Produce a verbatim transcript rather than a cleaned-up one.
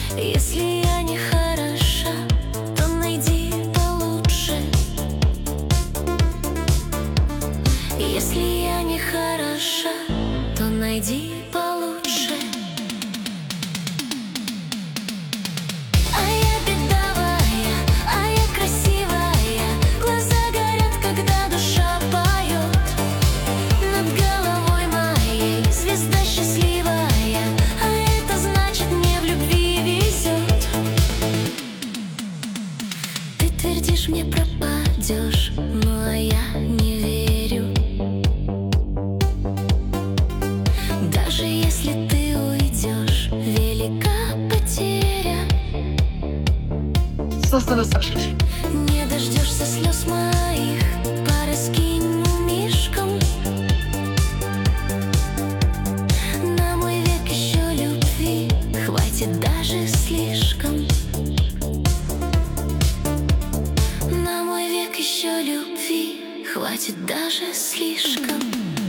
Если я не хороша, то найди получше. Если я не хороша, то найди получше. А я бедовая, а я красивая. Глаза горят, когда душа поет. Над головой моей звезда счастливая, а это значит, мне в любви везет. Ты твердишь, мне пропадешь, но я не верю. Даже если ты уйдешь, велика потеря. Не дождешься слез моих, пораскинь мишкам. На мой век еще любви хватит даже слишком. На мой век еще любви хватит даже слишком.